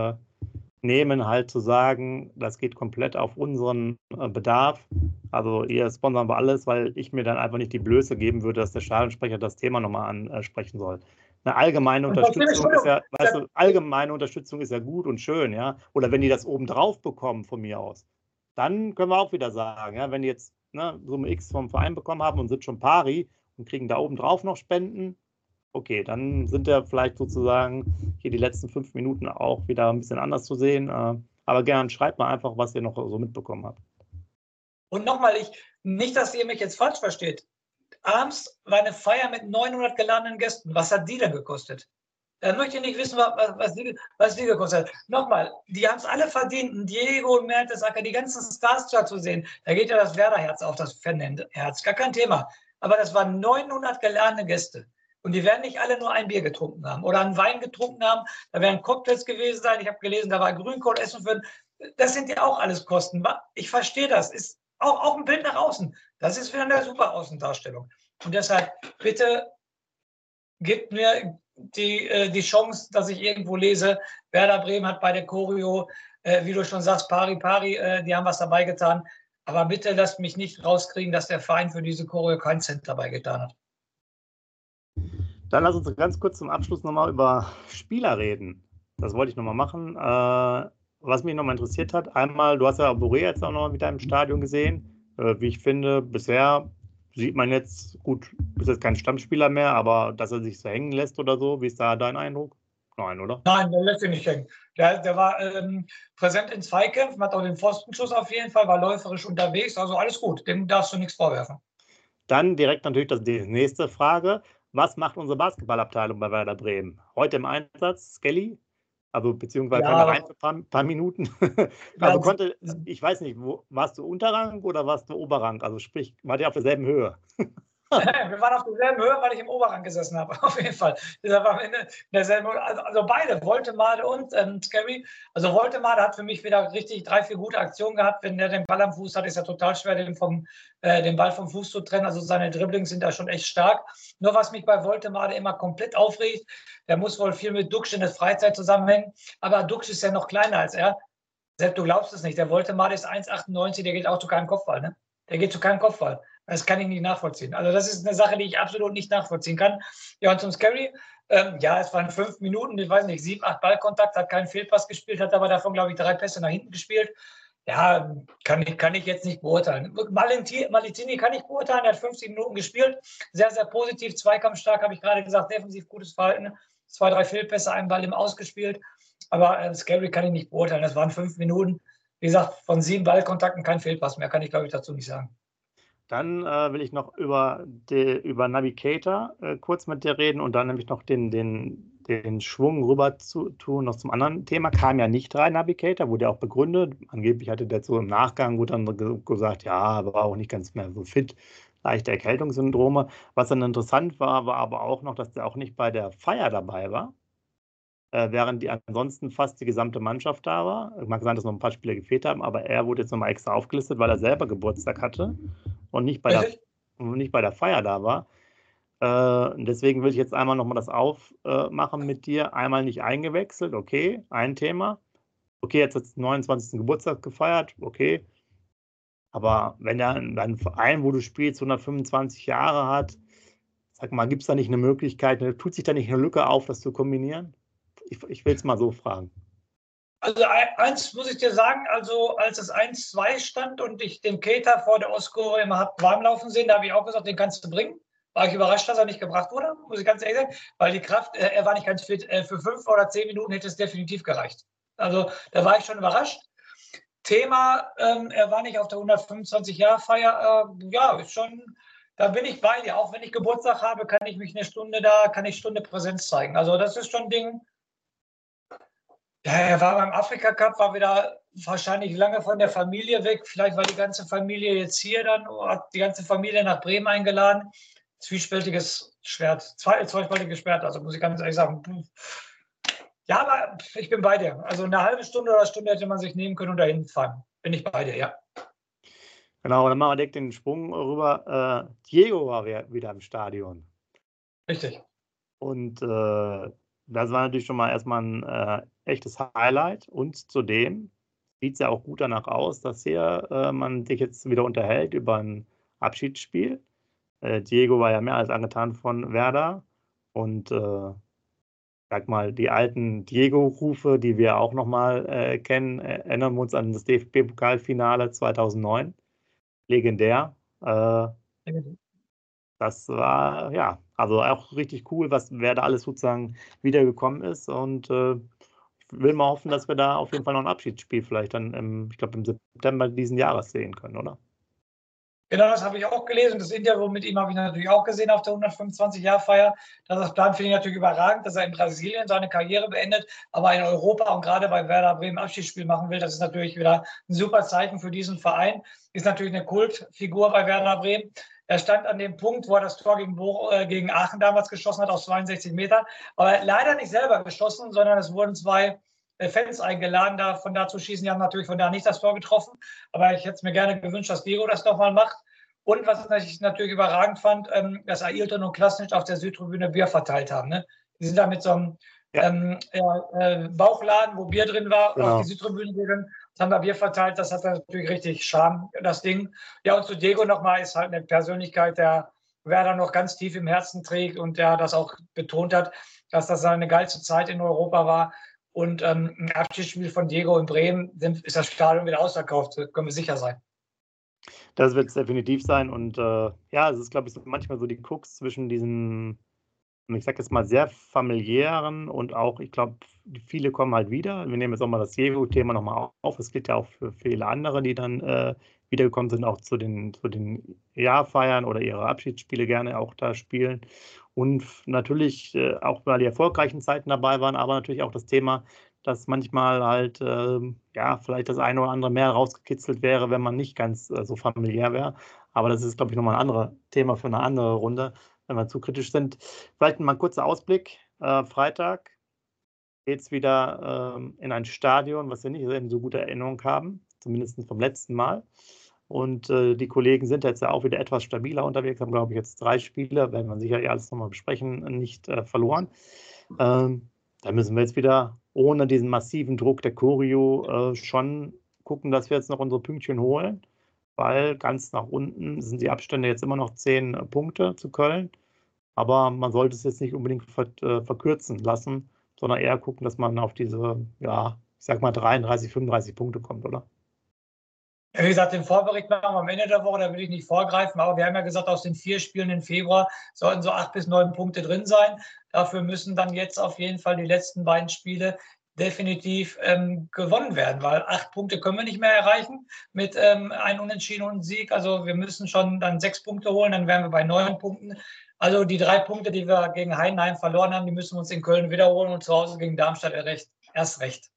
nehmen, halt zu sagen, das geht komplett auf unseren Bedarf. Also ihr sponsern wir alles, weil ich mir dann einfach nicht die Blöße geben würde, dass der Stadionsprecher das Thema nochmal ansprechen soll. Eine allgemeine Unterstützung ist ja, allgemeine Unterstützung ist ja gut und schön, ja. Oder wenn die das obendrauf bekommen von mir aus, dann können wir auch wieder sagen, ja, wenn die jetzt Summe X vom Verein bekommen haben und sind schon pari und kriegen da obendrauf noch Spenden, okay, dann sind ja vielleicht sozusagen hier die letzten 5 Minuten auch wieder ein bisschen anders zu sehen. Aber gern schreibt mal einfach, was ihr noch so mitbekommen habt. Und nochmal, nicht, dass ihr mich jetzt falsch versteht. Abends war eine Feier mit 900 geladenen Gästen. Was hat die denn gekostet? Da möchte ich nicht wissen, was die gekostet hat. Nochmal, die haben es alle verdient. Diego, Mertesacker, die ganzen Stars da zu sehen. Da geht ja das Werder-Herz auf, das Fan-Herz. Gar kein Thema. Aber das waren 900 geladene Gäste. Und die werden nicht alle nur ein Bier getrunken haben oder einen Wein getrunken haben. Da werden Cocktails gewesen sein. Ich habe gelesen, da war Grünkohlessen für. Das sind ja auch alles Kosten. Ich verstehe das. Ist auch ein Bild nach außen. Das ist wieder eine super Außendarstellung. Und deshalb bitte gebt mir die Chance, dass ich irgendwo lese, Werder Bremen hat bei der Choreo, wie du schon sagst, pari, die haben was dabei getan. Aber bitte lasst mich nicht rauskriegen, dass der Verein für diese Choreo keinen Cent dabei getan hat. Dann lass uns ganz kurz zum Abschluss nochmal über Spieler reden. Das wollte ich nochmal machen. Was mich nochmal interessiert hat, einmal, du hast ja Boré jetzt auch noch mit deinem Stadion gesehen. Wie ich finde, bisher sieht man jetzt, gut, ist jetzt kein Stammspieler mehr, aber dass er sich so hängen lässt oder so, wie ist da dein Eindruck? Nein, oder? Nein, der lässt sich nicht hängen. Der war präsent in Zweikämpfen, hat auch den Pfostenschuss auf jeden Fall, war läuferisch unterwegs, also alles gut, dem darfst du nichts vorwerfen. Dann direkt natürlich die nächste Frage. Was macht unsere Basketballabteilung bei Werder Bremen? Heute im Einsatz, Skelly? Also beziehungsweise kann er rein für ein paar Minuten. Also ich weiß nicht, warst du Unterrang oder warst du Oberrang? Also sprich, wart ihr auf derselben Höhe? Wir waren auf derselben Höhe, weil ich im Oberrang gesessen habe, auf jeden Fall. Das war am Ende derselben, also beide, Woltemade und Scary. Also Woltemade hat für mich wieder richtig 3, 4 gute Aktionen gehabt. Wenn der den Ball am Fuß hat, ist er total schwer, den Ball vom Fuß zu trennen. Also seine Dribblings sind da schon echt stark. Nur was mich bei Woltemade immer komplett aufregt, der muss wohl viel mit Duksch in der Freizeit zusammenhängen. Aber Duksch ist ja noch kleiner als er. Selbst du glaubst es nicht. Der Woltemade ist 1,98, der geht auch zu keinem Kopfball. Ne? Der geht zu keinem Kopfball. Das kann ich nicht nachvollziehen. Also das ist eine Sache, die ich absolut nicht nachvollziehen kann. Ja, und zum Scary, ja, es waren 5 Minuten, ich weiß nicht, 7, 8 Ballkontakt, hat keinen Fehlpass gespielt, hat aber davon, glaube ich, 3 Pässe nach hinten gespielt. Ja, kann ich jetzt nicht beurteilen. Malizini kann ich beurteilen, er hat 50 Minuten gespielt, sehr, sehr positiv, zweikampfstark, habe ich gerade gesagt, defensiv gutes Verhalten, 2, 3 Fehlpässe, einen Ball im Ausgespielt. Aber Scary kann ich nicht beurteilen, das waren 5 Minuten. Wie gesagt, von 7 Ballkontakten kein Fehlpass mehr, kann ich, glaube ich, dazu nicht sagen. Dann will ich noch über Navigator kurz mit dir reden und dann nämlich noch den Schwung rüber zu tun. Noch zum anderen Thema kam ja nicht rein, Navigator, wurde ja auch begründet. Angeblich hatte der so im Nachgang wurde dann gesagt, ja, war auch nicht ganz mehr so fit, leichte Erkältungssyndrome. Was dann interessant war, war aber auch noch, dass der auch nicht bei der Feier dabei war, während die ansonsten fast die gesamte Mannschaft da war. Mag sein, dass noch ein paar Spieler gefehlt haben, aber er wurde jetzt nochmal extra aufgelistet, weil er selber Geburtstag hatte und nicht bei der Feier da war. Deswegen will ich jetzt einmal nochmal das aufmachen mit dir. Einmal nicht eingewechselt, okay, ein Thema. Okay, jetzt hat es den 29. Geburtstag gefeiert, okay. Aber wenn dein Verein, wo du spielst, 125 Jahre hat, sag mal, gibt es da nicht eine Möglichkeit, tut sich da nicht eine Lücke auf, das zu kombinieren? Ich will es mal so fragen. Also eins muss ich dir sagen, also als es 1-2 stand und ich den Keita vor der Ostkurve immer habe warm laufen sehen, da habe ich auch gesagt, den kannst du bringen. War ich überrascht, dass er nicht gebracht wurde, muss ich ganz ehrlich sagen, weil die Kraft, er war nicht ganz fit. Für 5 oder 10 Minuten hätte es definitiv gereicht. Also da war ich schon überrascht. Thema, er war nicht auf der 125-Jahr-Feier, ja, ist schon, da bin ich bei dir. Auch wenn ich Geburtstag habe, kann ich mich eine Stunde Präsenz zeigen. Also das ist schon ein Ding. Ja, er war beim Afrika-Cup, war wieder wahrscheinlich lange von der Familie weg. Vielleicht war die ganze Familie jetzt hier dann, hat die ganze Familie nach Bremen eingeladen. Zwiespältiges Schwert, zweispaltiges Schwert, also muss ich ganz ehrlich sagen. Ja, aber ich bin bei dir. Also eine halbe Stunde oder Stunde hätte man sich nehmen können und dahin fahren. Bin ich bei dir, ja. Genau, dann machen wir direkt den Sprung rüber. Diego war wieder im Stadion. Richtig. Und das war natürlich schon mal erstmal ein echtes Highlight. Und zudem sieht es ja auch gut danach aus, dass hier man sich jetzt wieder unterhält über ein Abschiedsspiel. Diego war ja mehr als angetan von Werder. Und sag mal, die alten Diego-Rufe, die wir auch nochmal kennen, erinnern wir uns an das DFB-Pokalfinale 2009. Legendär. Das war, ja, also auch richtig cool, wer da alles sozusagen wiedergekommen ist. Und ich will mal hoffen, dass wir da auf jeden Fall noch ein Abschiedsspiel vielleicht dann, ich glaube, im September diesen Jahres sehen können, oder? Genau, das habe ich auch gelesen. Das Interview mit ihm habe ich natürlich auch gesehen auf der 125-Jahr-Feier. Das Plan finde ich natürlich überragend, dass er in Brasilien seine Karriere beendet, aber in Europa und gerade bei Werder Bremen Abschiedsspiel machen will. Das ist natürlich wieder ein super Zeichen für diesen Verein. Ist natürlich eine Kultfigur bei Werder Bremen. Er stand an dem Punkt, wo er das Tor gegen Aachen damals geschossen hat, aus 62 Metern. Aber leider nicht selber geschossen, sondern es wurden 2 Fans eingeladen, von da zu schießen. Die haben natürlich von da nicht das Tor getroffen. Aber ich hätte es mir gerne gewünscht, dass Diego das nochmal macht. Und was ich natürlich überragend fand, dass Ailton und Klasnic auf der Südtribüne Bier verteilt haben. Ne? Die sind da mit so einem Bauchladen, wo Bier drin war, genau, auf die Südtribüne gegangen. Haben da Bier verteilt. Das hat natürlich richtig Charme, das Ding. Ja, und zu Diego nochmal ist halt eine Persönlichkeit, der Werder noch ganz tief im Herzen trägt und der das auch betont hat, dass das eine geilste Zeit in Europa war. Und ein Abschiedsspiel von Diego in Bremen ist das Stadion wieder ausverkauft, können wir sicher sein. Das wird es definitiv sein. Und ja, es ist, glaube ich, so manchmal so die Krux zwischen diesem, ich sage jetzt mal, sehr familiären und auch, ich glaube, viele kommen halt wieder. Wir nehmen jetzt auch mal das Diego-Thema nochmal auf. Es gilt ja auch für viele andere, die dann wiedergekommen sind, auch zu den Jahrfeiern oder ihre Abschiedsspiele gerne auch da spielen. Und natürlich auch, weil die erfolgreichen Zeiten dabei waren, aber natürlich auch das Thema, dass manchmal halt, ja, vielleicht das eine oder andere mehr rausgekitzelt wäre, wenn man nicht ganz so familiär wäre. Aber das ist, glaube ich, nochmal ein anderes Thema für eine andere Runde, wenn wir zu kritisch sind. Vielleicht mal ein kurzer Ausblick. Freitag geht es wieder in ein Stadion, was wir nicht eben so gute Erinnerung haben, zumindest vom letzten Mal. Und die Kollegen sind jetzt ja auch wieder etwas stabiler unterwegs, haben, glaube ich, jetzt 3 Spiele, werden wir sicher alles nochmal besprechen, nicht verloren. Da müssen wir jetzt wieder ohne diesen massiven Druck der Choreo schon gucken, dass wir jetzt noch unsere Pünktchen holen, weil ganz nach unten sind die Abstände jetzt immer noch 10 Punkte zu Köln. Aber man sollte es jetzt nicht unbedingt verkürzen lassen, sondern eher gucken, dass man auf diese, ja, ich sag mal 33, 35 Punkte kommt, oder? Ja, wie gesagt, den Vorbericht machen wir am Ende der Woche, da will ich nicht vorgreifen, aber wir haben ja gesagt, aus den 4 Spielen im Februar sollten so 8 bis 9 Punkte drin sein. Dafür müssen dann jetzt auf jeden Fall die letzten beiden Spiele definitiv gewonnen werden, weil 8 Punkte können wir nicht mehr erreichen mit einem Unentschieden und einem Sieg. Also wir müssen schon dann 6 Punkte holen, dann wären wir bei 9 Punkten. Also die 3 Punkte, die wir gegen Heidenheim verloren haben, die müssen wir uns in Köln wiederholen und zu Hause gegen Darmstadt erst recht.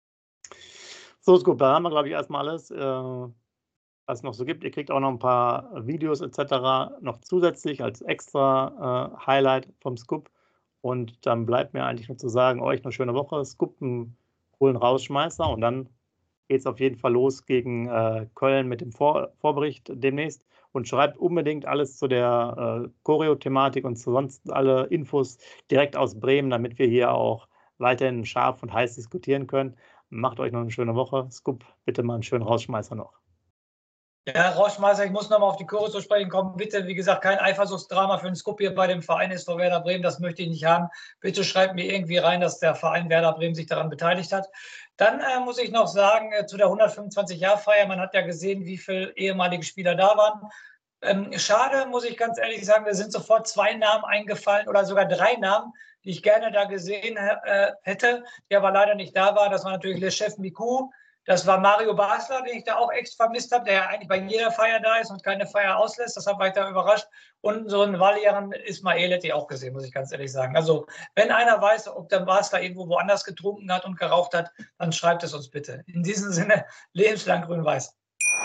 So ist gut, da haben wir, glaube ich, erstmal alles, was es noch so gibt. Ihr kriegt auch noch ein paar Videos etc. noch zusätzlich als extra Highlight vom Scoop. Und dann bleibt mir eigentlich nur zu sagen, euch eine schöne Woche. Scoop einen coolen Rausschmeißer und dann geht es auf jeden Fall los gegen Köln mit dem Vorbericht demnächst. Und schreibt unbedingt alles zu der Choreo-Thematik und zu sonst alle Infos direkt aus Bremen, damit wir hier auch weiterhin scharf und heiß diskutieren können. Macht euch noch eine schöne Woche. Scoop, bitte mal einen schönen Rausschmeißer noch. Ja, Rauschmeister, ich muss nochmal auf die Choreo zu sprechen kommen. Bitte, wie gesagt, kein Eifersuchtsdrama für den Scoop hier bei dem Verein SV Werder Bremen. Das möchte ich nicht haben. Bitte schreibt mir irgendwie rein, dass der Verein Werder Bremen sich daran beteiligt hat. Dann muss ich noch sagen, zu der 125-Jahr-Feier, man hat ja gesehen, wie viele ehemalige Spieler da waren. Schade, muss ich ganz ehrlich sagen, da sind sofort 2 Namen eingefallen oder sogar 3 Namen, die ich gerne da gesehen hätte, der aber leider nicht da war. Das war natürlich Le Chef Miku. Das war Mario Basler, den ich da auch echt vermisst habe, der ja eigentlich bei jeder Feier da ist und keine Feier auslässt. Deshalb war ich da überrascht. Und so einen Valieren Ismail hätte ich auch gesehen, muss ich ganz ehrlich sagen. Also, wenn einer weiß, ob der Basler irgendwo woanders getrunken hat und geraucht hat, dann schreibt es uns bitte. In diesem Sinne, lebenslang grün-weiß.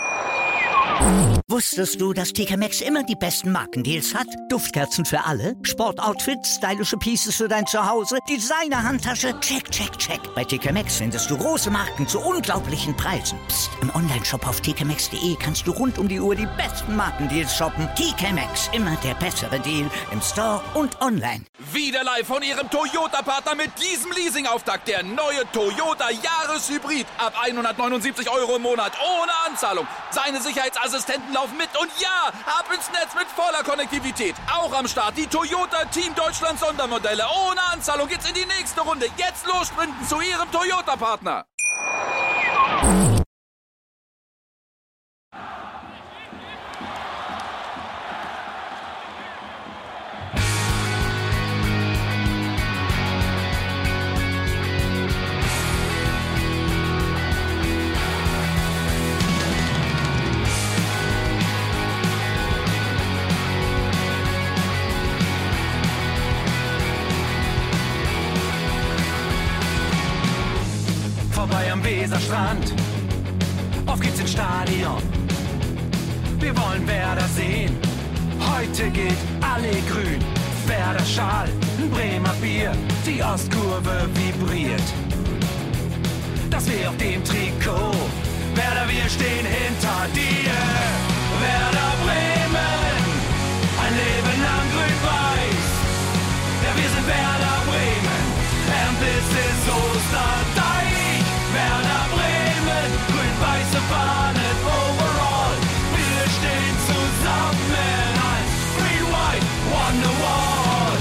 Wusstest du, dass TK Maxx immer die besten Markendeals hat? Duftkerzen für alle, Sportoutfits, stylische Pieces für dein Zuhause, Designer-Handtasche, check, check, check. Bei TK Maxx findest du große Marken zu unglaublichen Preisen. Psst. Im Onlineshop auf tkmaxx.de kannst du rund um die Uhr die besten Markendeals shoppen. TK Maxx, immer der bessere Deal im Store und online. Wieder live von Ihrem Toyota-Partner mit diesem Leasing-Auftakt. Der neue Toyota Jahreshybrid. Ab 179 € im Monat ohne Anzahlung. Seine Sicherheitsassistenten laufen mit und ja, ab ins Netz mit voller Konnektivität. Auch am Start die Toyota Team Deutschland Sondermodelle. Ohne Anzahlung geht's in die nächste Runde. Jetzt los sprinten zu Ihrem Toyota-Partner. Vorbei am Weserstrand, auf geht's ins Stadion. Wir wollen Werder sehen, heute geht alle grün. Werder Schal, ein Bremer Bier, die Ostkurve vibriert. Das weh auf dem Trikot, Werder, wir stehen hinter dir. Werder Bremen, ein Leben lang grün-weiß. Ja, wir sind Werder Bremen, and this is Osterdeich. Werder Bremen, grün-weiße Fahnen overall. Wir stehen zusammen als Green-White Wonderwall.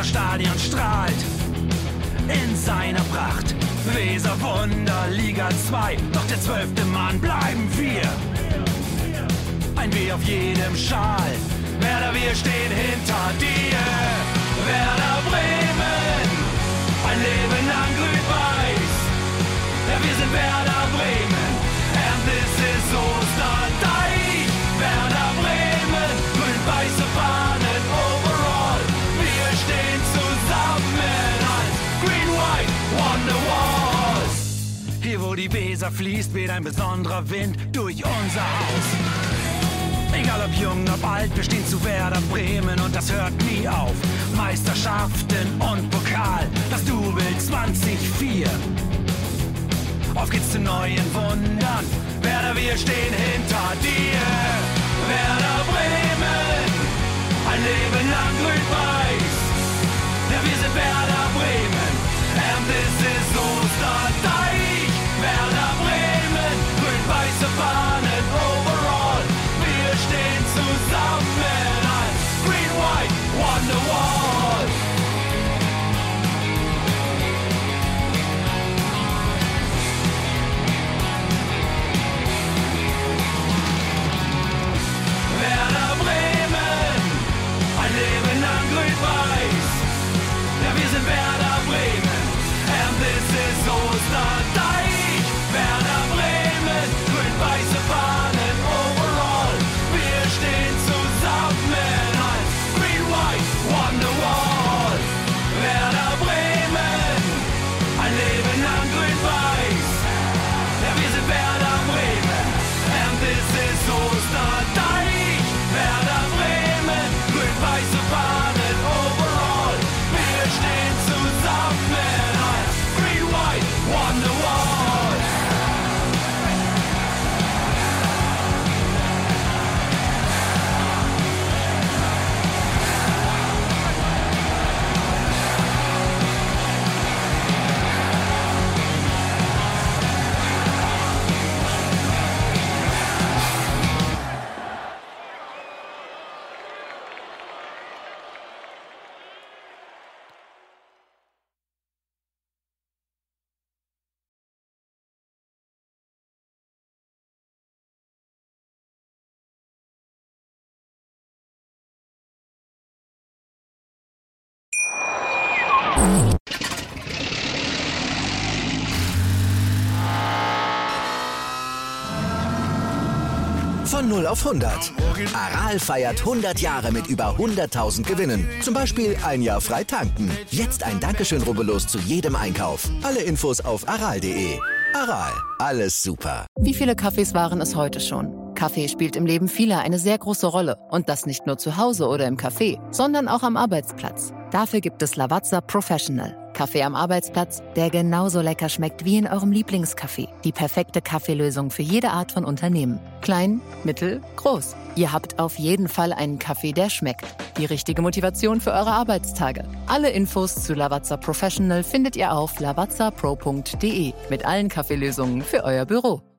Weserstadion strahlt in seiner Pracht. Weser Wunder, Liga 2, doch der 12. Mann bleiben wir. Ein W auf jedem Schal, Werder, wir stehen hinter dir. Werder Bremen, ein Leben lang grün-weiß. Ja, wir sind Werder Bremen, and this is Osterdeich. Werder Bremen, grün-weiße Fahnen overall. Wir stehen zusammen als Green White Wonderwall. Hier wo die Weser fließt, weht ein besonderer Wind durch unser Haus. Egal ob jung, ob alt, wir stehen zu Werder Bremen und das hört nie auf. Meisterschaften und Pokal, das Double 2004. Auf geht's zu neuen Wundern, Werder, wir stehen hinter dir. Werder Bremen, ein Leben lang grün-weiß. Ja, wir sind Werder Bremen, and this is Osterdeich. Werder Bremen, grün-weiße Fahnen overall. Wir stehen zusammen als Green White Wonderwall. Werder Bremen, ein Leben lang grün-weiß. Ja, wir sind Werder Bremen, and this is Osterdeich. Werder Bremen, grün-weiße Fahnen overall. Wir stehen zusammen als Green White Wonderwall. Werder Bremen, ein Leben lang grün-weiß. Ja, wir sind Werder Bremen, and this is Osterdeich. Werder Bremen, grün-weiße Fahnen overall. Wir stehen zusammen als Green White Wonderwall. Von 0 auf 100. Aral feiert 100 Jahre mit über 100.000 Gewinnen. Zum Beispiel ein Jahr frei tanken. Jetzt ein Dankeschön, rubbellos zu jedem Einkauf. Alle Infos auf aral.de. Aral, alles super. Wie viele Kaffees waren es heute schon? Kaffee spielt im Leben vieler eine sehr große Rolle. Und das nicht nur zu Hause oder im Café, sondern auch am Arbeitsplatz. Dafür gibt es Lavazza Professional. Kaffee am Arbeitsplatz, der genauso lecker schmeckt wie in eurem Lieblingscafé. Die perfekte Kaffeelösung für jede Art von Unternehmen. Klein, mittel, groß. Ihr habt auf jeden Fall einen Kaffee, der schmeckt. Die richtige Motivation für eure Arbeitstage. Alle Infos zu Lavazza Professional findet ihr auf lavazzapro.de mit allen Kaffeelösungen für euer Büro.